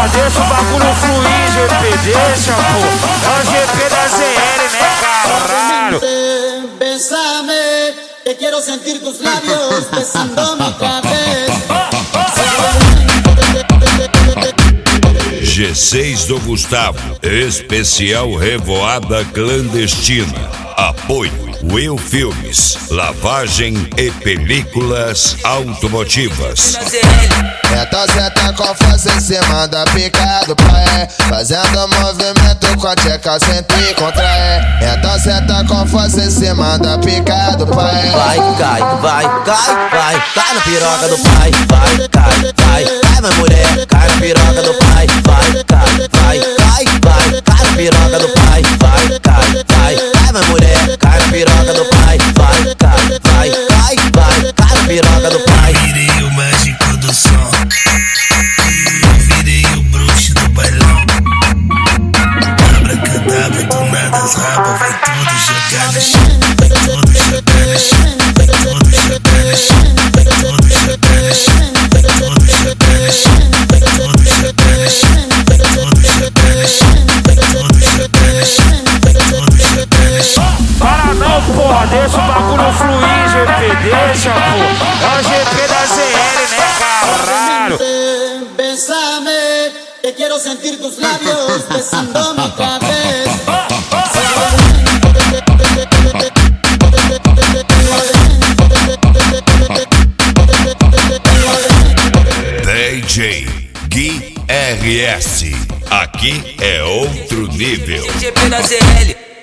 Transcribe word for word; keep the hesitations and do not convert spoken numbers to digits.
porra, deixa o bagulho fluir, G P, deixa, pô. É o G P da Z L, né, caralho? Bésame, que quiero sentir tus labios besando mi cabeza. G seis do Gustavo, especial Revoada Clandestina. Apoio Will Filmes, lavagem e películas automotivas. Então senta com força em cima da pica do pai, fazendo movimento com a tcheca sente contrai. Então senta com força em cima da pica do pai. Vai, cai, vai, cai, vai, cai na piroca do pai. Vai, cai, vai, cai vai mulher, cai na piroca do pai. Vai, cai, vai, cai, vai, cai na piroca do pai. Vai, cai, vai, cai vai mulher, cai na piroca do pai. Vai, cai, vai, cai, vai, cai na piroca do pai. Virei o mágico do som, eu virei o bruxo do bailão. Abracadabra, do nada as rabas, vai tudo jogar no chão. Vai tudo jogar no chão, vai tudo jogar no chão. Vai tudo jogar no chão, vai tudo jogar no chão. Vai tudo jogar no chão, vai tudo jogar no chão. Vai tudo jogar no chão, vai tudo jogar no chão. Para não, porra, deixa o bagulho fluir, G P, deixa, pô. É o G P da Z L, né, caralho? Bésame, que quiero sentir tus labios besando mi cabeza. D J Gui R S, aqui é outro nível. G P da Z L.